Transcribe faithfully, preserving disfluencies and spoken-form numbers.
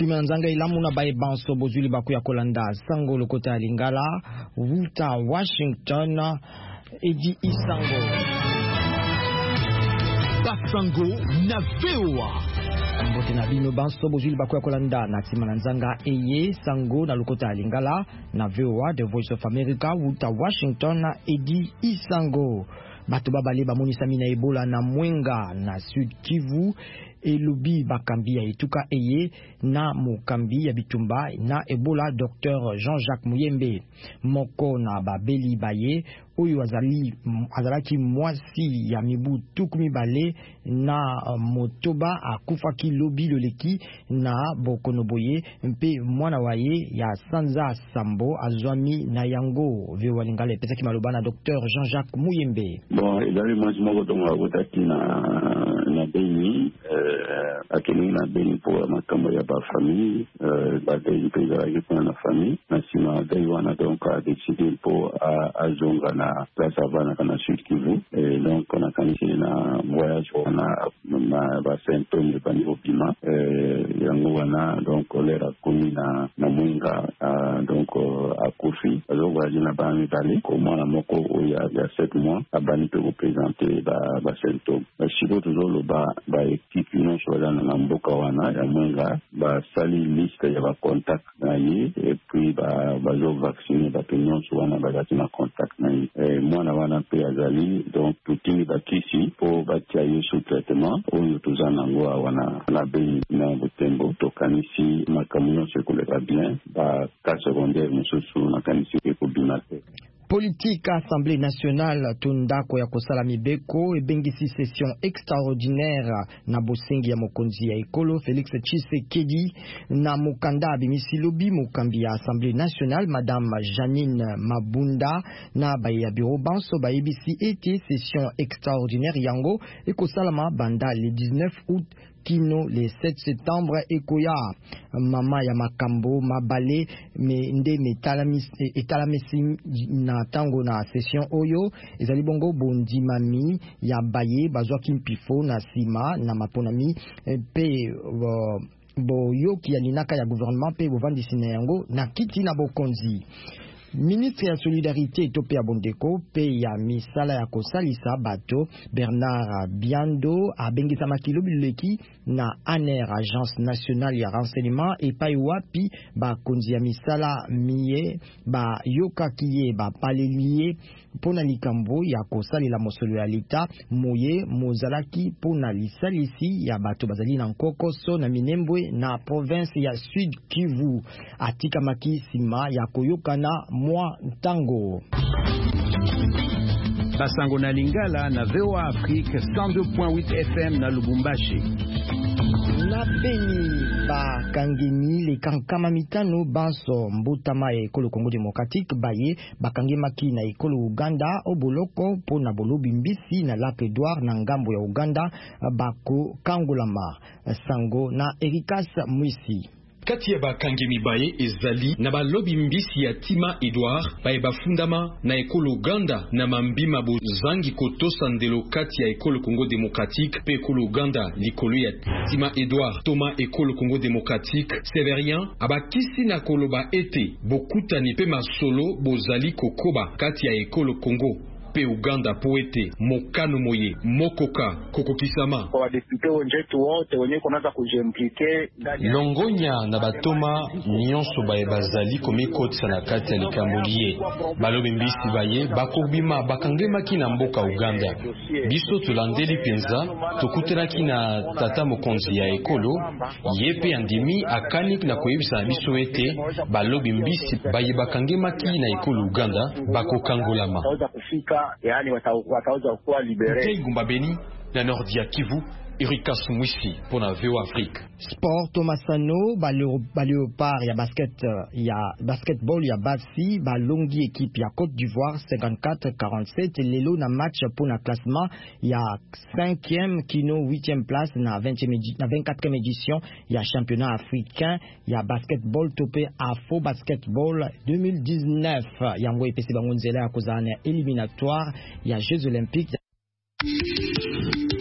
Tima nzanga ilamu na bae banso bozuli baku ya kolanda sango lokota lingala Wuta Washington Edi Isango Basango na V O A Mbote na bino banso bozuli baku ya kolanda na tima nzanga eye sango na lokota lingala na V O A The Voice of America Wuta Washington Edi Isango Bato babale bamonisa mina Ebola na Mwenga na Sud Kivu elubi bakambi ya ituka eye na mukambi ya bitumba na Ebola Docteur Jean-Jacques Muyembe moko na babeli baye oyo azali azalaki mwasi ya mibu tukumi bale na uh, motoba akufaki lobi loleki na bokonoboye mpe mwana waye ya Sanza Sambo azwami na yango vyo walingale pesaki maloba na Docteur Jean-Jacques Muyembe. Bon, ezali mwasi moko tonga wotaki na na Beni euh akeni na Beni pour makambo ya ba famille euh ba dei peza ya na famille na sima dei wana donc a décidé pour azonga na place avant na Sud Kivu et donc on a commencé na voyage wana na ba symptômes de panico pima euh yango wana donc olera komi na na Mwenga donc a Kofi alors voyage na ba mi bale comment na moko oya ya sept mois abani peut représenter ba ba symptômes si toujours le ba ba équipe non sur la na mboka wana ya Mwenga ba sali liste ya ba contact na ye et puis ba ba zo vacciner ba penyon sur wana ba na contact na ye mwana wana pe azali donc tutini bakisi po batia ye sous traitement oyo tuzana ngo wana na Beni na Butembo tokanisi makamyo sekoleka bien ba cas secondaire mususu na kanisi ko binate. Politique Assemblée nationale tundako ya kosala mibeko ebengisi session extraordinaire na bosengi ya mokonzi ya ekolo Félix Tshisekedi na mukanda bimisi lobi mukambi ya Assemblée nationale Madame Janine Mabunda na baye ya bureau banso bayebisi ete session extraordinaire yango ekosalama banda le dix-neuf août kino le sept septembre ekoya mama ya makambo mabale me nde metalamisi na tango na session oyo ezali bongo bondi mami ya baye bazwaki mpifo na sima na maponami pe uh, bo yoki ya linaka ya gouvernement pe bovandisi na yango na kiti na bokonzi. Ministre ya Solidarité tope ya Bondeko pe ya misala ya kosalisa bato Bernard Biando abengisa makilobi leki na A N E R Agence Nationale ya Renseignement et pa wapi ba konzi ya misala miye ba yoka kiye ba palelier pona likambo ya kosalela mosolo ya lita moye mozalaki pona lisalisi ya bato bazali na Nkokoso na Minembwe na province ya Sud Kivu atika makisima ya koyokana mwa ntango. Basango na Lingala na V O A Afrique cent deux point huit F M na Lubumbashi. Na Beni ba kangeni le kankama mitano banso mbutama ya ekolo Congo Démocratique baye bakangemaki na ekolo Uganda oboloko po na bolobi mbisi na Lac Edouard na ngambo ya Uganda bako kangolama sango na Erikas Mwisi. Kati ya bakangemi baye ezali na balobi mbisi ya Tima Edouard baye bafundama na ekolo Uganda na mambima bozangi kotosa ndelo kati ya ekolo Congo Démocratique pe ekolo Uganda likolo ya Tima Edouard Thomas ekolo Congo Démocratique Sévérien abakisi na koloba ete bokutani pe masolo bozali kokoba kati ya ekolo Congo pe Uganda poete mokano moye mokoka kokokisama kwa depute wenzetu wote wenye kunaanza kujimplike longonya na batoma nyonso baye bazali komikotisa na kati ya likambuliye balobi mbisi baye bakobima bakangemaki na mboka Uganda biso tolandeli penza tokutelaki na tata mokonzi ya ekolo yepe andimi akani na koyebisa na biso ete balobi mbisi baye bakangemaki na ekolo Uganda bakokangolama yani wataweza kuwa libere. Tegumba Beni na Nordia Kivu Erikas Mwisi pour la V O A Afrique. Sport Tomasano ba léopard ya basket ya basketball ya Basi ba longi équipe ya Côte d'Ivoire cinquante-quatre à quarante-sept lelo na match pour na classement ya cinquième kino huitième place na vingtième na vingt-quatrième édition ya championnat africain ya basketball topé Afro Basketball deux mille dix-neuf yango epesi bango nzela ya kozana éliminatoire ya Jeux olympiques